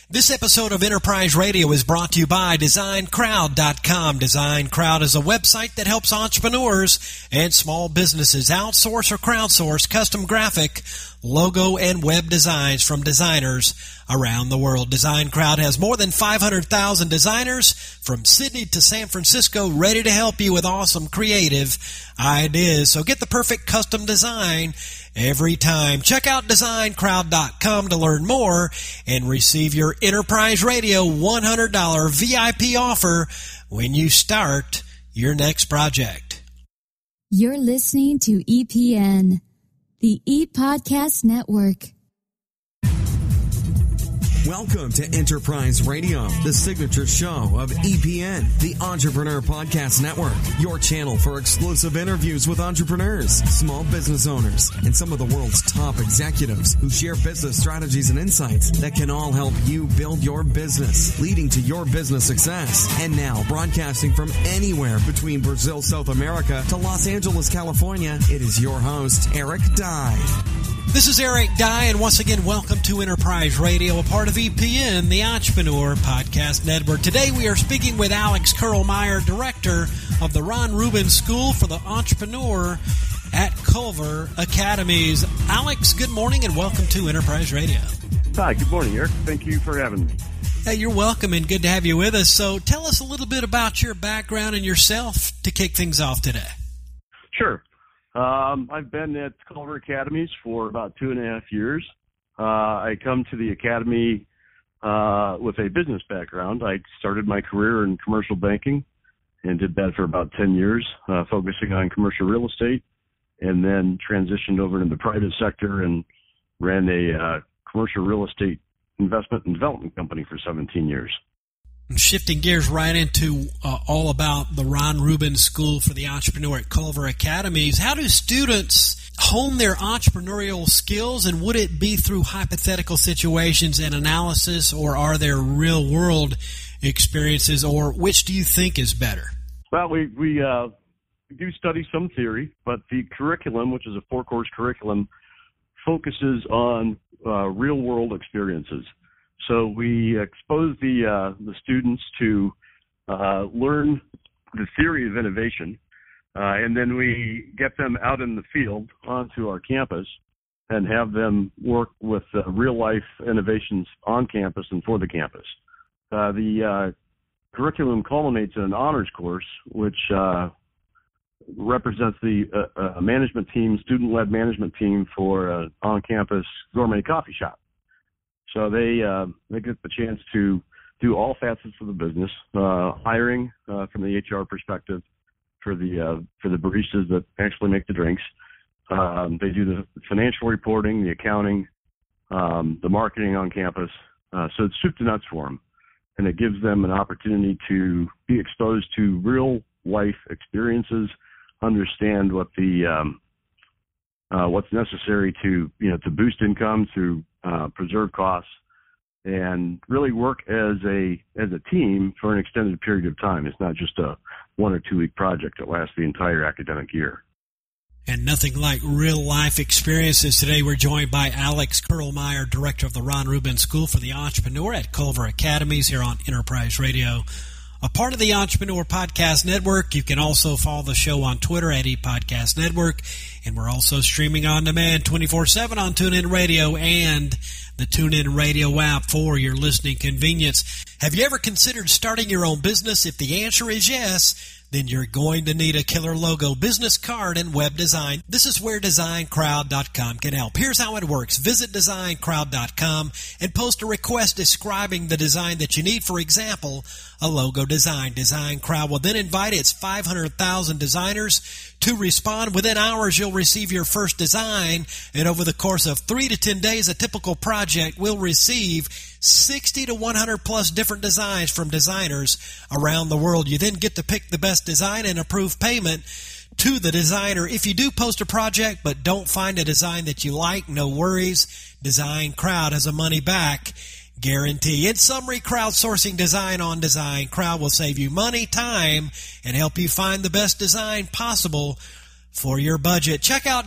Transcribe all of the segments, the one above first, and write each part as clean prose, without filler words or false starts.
This episode of Enterprise Radio is brought to you by DesignCrowd.com. Design Crowd is a website that helps entrepreneurs and small businesses outsource or crowdsource custom graphic, logo, and web designs from designers around the world. Design Crowd has more than 500,000 designers from Sydney to San Francisco ready to help you with awesome creative ideas. So get the perfect custom design every time. Check out DesignCrowd.com to learn more and receive your Enterprise Radio $100 VIP offer when you start your next project. You're listening to EPN, the ePodcast Network. Welcome to Enterprise Radio, the signature show of EPN, the Entrepreneur Podcast Network, your channel for exclusive interviews with entrepreneurs, small business owners, and some of the world's top executives who share business strategies and insights that can all help you build your business, leading to your business success. And now, broadcasting from anywhere between Brazil, South America to Los Angeles, California, it is your host, Eric Dye. This is Eric Dye, and once again, welcome to Enterprise Radio, a part of EPN, the Entrepreneur Podcast Network. Today, we are speaking with Alex Kurlmeyer, Director of the Ron Rubin School for the Entrepreneur at Culver Academies. Alex, good morning, and welcome to Enterprise Radio. Hi, good morning, Eric. Thank you for having me. Hey, you're welcome, and good to have you with us. So tell us a little bit about your background and yourself to kick things off today. Sure. I've been at Culver Academies for about 2.5 years. I come to the academy with a business background. I started my career in commercial banking and did that for about 10 years, focusing on commercial real estate, and then transitioned over into the private sector and ran a commercial real estate investment and development company for 17 years. Shifting gears right into all about the Ron Rubin School for the Entrepreneur at Culver Academies, how do students hone their entrepreneurial skills, and would it be through hypothetical situations and analysis, or are there real-world experiences, or which do you think is better? Well, we do study some theory, but the curriculum, which is a 4-course curriculum, focuses on real-world experiences. So we expose the students to learn the theory of innovation, and then we get them out in the field onto our campus and have them work with real-life innovations on campus and for the campus. The curriculum culminates in an honors course, which represents the management team, student-led management team for an on-campus gourmet coffee shop. So they get the chance to do all facets of the business, hiring from the HR perspective for the baristas that actually make the drinks. They do the financial reporting, the accounting, the marketing on campus. So it's soup to nuts for them, and it gives them an opportunity to be exposed to real life experiences, understand what the what's necessary to boost income, to preserve costs, and really work as a team for an extended period of time. It's not just a 1 or 2 week project that lasts the entire academic year. And nothing like real life experiences. Today we're joined by Alex Kurlmeyer, Director of the Ron Rubin School for the Entrepreneur at Culver Academies here on Enterprise Radio, a part of the Entrepreneur Podcast Network. You can also follow the show on Twitter at ePodcast Network, and we're also streaming on demand 24/7 on TuneIn Radio and the TuneIn Radio app for your listening convenience. Have you ever considered starting your own business? If the answer is yes, then you're going to need a killer logo, business card, and web design. This is where DesignCrowd.com can help. Here's how it works. Visit DesignCrowd.com and post a request describing the design that you need. For example, a logo design. DesignCrowd will then invite its 500,000 designers to respond. Within hours, you'll receive your first design, and over the course of 3 to 10 days, a typical project will receive 60 to 100 plus different designs from designers around the world. You then get to pick the best design and approve payment to the designer. If you do post a project but don't find a design that you like, no worries. Design Crowd has a money back guarantee. In summary, crowdsourcing design on Design Crowd will save you money, time, and help you find the best design possible for your budget. Check out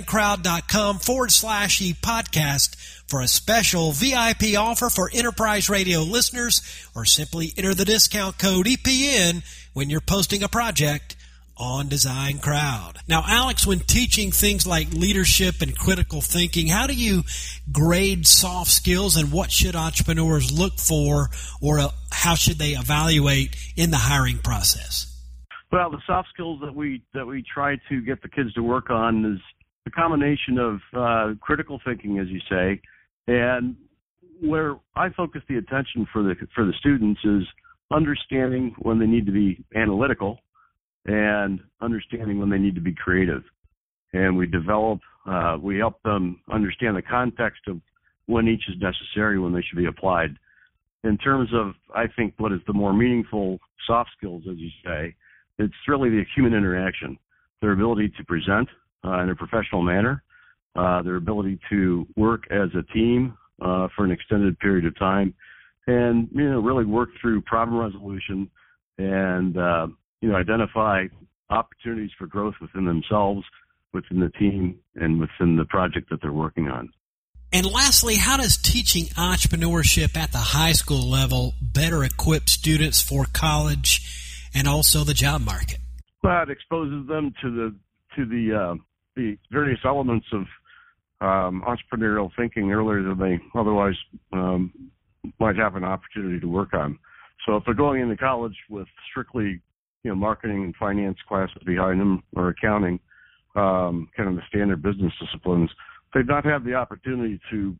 designcrowd.com/e-podcast for a special VIP offer for Enterprise Radio listeners, or simply enter the discount code EPN when you're posting a project on Design Crowd. Now, Alex, when teaching things like leadership and critical thinking, how do you grade soft skills, and what should entrepreneurs look for, or how should they evaluate in the hiring process? Well, the soft skills that we try to get the kids to work on is the combination of critical thinking, as you say, and where I focus the attention for the students is understanding when they need to be analytical and understanding when they need to be creative. And we help them understand the context of when each is necessary, when they should be applied. In terms of, I think, what is the more meaningful soft skills, as you say, it's really the human interaction, their ability to present in a professional manner, their ability to work as a team for an extended period of time, and really work through problem resolution and identify opportunities for growth within themselves, within the team, and within the project that they're working on. And lastly, how does teaching entrepreneurship at the high school level better equip students for college and also the job market? Well, it exposes them to the various elements of entrepreneurial thinking earlier than they otherwise might have an opportunity to work on. So if they're going into college with strictly marketing and finance classes behind them, or accounting, kind of the standard business disciplines, they've not had the opportunity to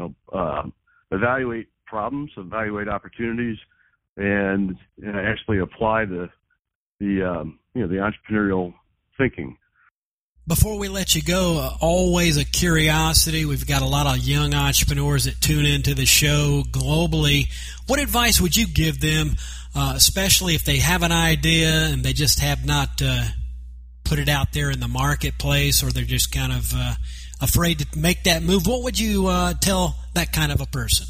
evaluate problems, evaluate opportunities, and actually apply the entrepreneurial thinking. Before we let you go, always a curiosity. We've got a lot of young entrepreneurs that tune into the show globally. What advice would you give them, especially if they have an idea and they just have not put it out there in the marketplace, or they're just kind of afraid to make that move? What would you tell that kind of a person?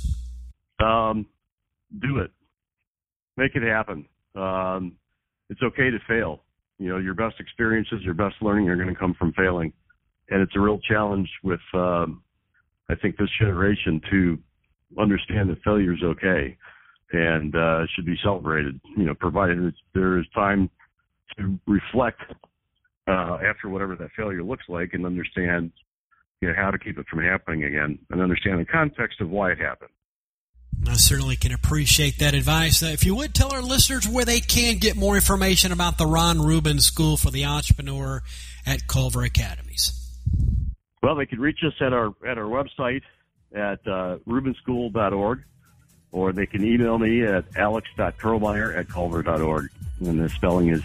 Do it. Make it happen. It's okay to fail. Your best experiences, your best learning are going to come from failing. And it's a real challenge with, I think, this generation to understand that failure is okay and should be celebrated, provided there is time to reflect after whatever that failure looks like, and understand how to keep it from happening again, and understand the context of why it happened. I certainly can appreciate that advice. If you would, tell our listeners where they can get more information about the Ron Rubin School for the Entrepreneur at Culver Academies. Well, they can reach us at our website at rubinschool.org, or they can email me at alex.kurlmeyer@culver.org. And the spelling is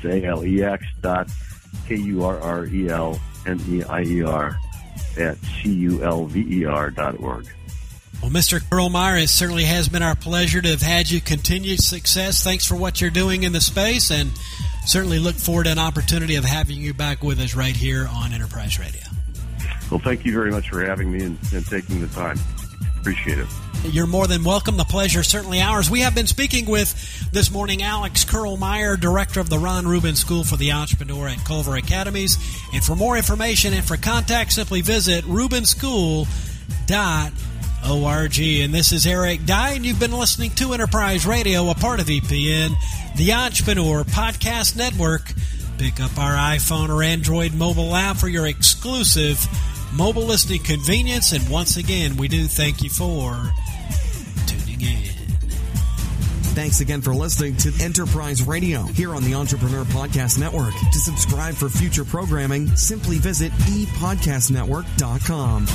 alex.kurlmeyer@culver.org. Well, Mr. Kurlmeyer, it certainly has been our pleasure to have had you. Continued success. Thanks for what you're doing in the space, and certainly look forward to an opportunity of having you back with us right here on Enterprise Radio. Well, thank you very much for having me and taking the time. Appreciate it. You're more than welcome. The pleasure is certainly ours. We have been speaking with this morning Alex Kurlmeyer, Director of the Ron Rubin School for the Entrepreneur at Culver Academies. And for more information and for contact, simply visit rubinschool.org. And this is Eric Dye, and you've been listening to Enterprise Radio, a part of EPN, the Entrepreneur Podcast Network. Pick up our iPhone or Android mobile app for your exclusive mobile listening convenience. And once again, we do thank you for tuning in. Thanks again for listening to Enterprise Radio here on the Entrepreneur Podcast Network. To subscribe for future programming, simply visit epodcastnetwork.com.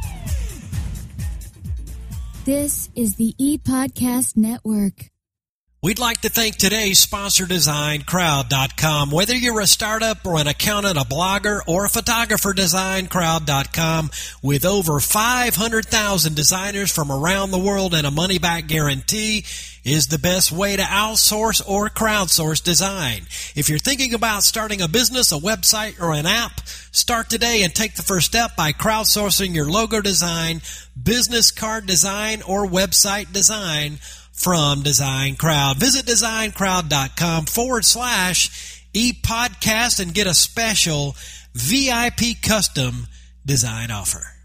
This is the ePodcast Network. We'd like to thank today's sponsor, DesignCrowd.com. Whether you're a startup or an accountant, a blogger, or a photographer, DesignCrowd.com, with over 500,000 designers from around the world and a money-back guarantee, is the best way to outsource or crowdsource design. If you're thinking about starting a business, a website, or an app, start today and take the first step by crowdsourcing your logo design, business card design, or website design from Design Crowd. Visit designcrowd.com/ePodcast and get a special VIP custom design offer.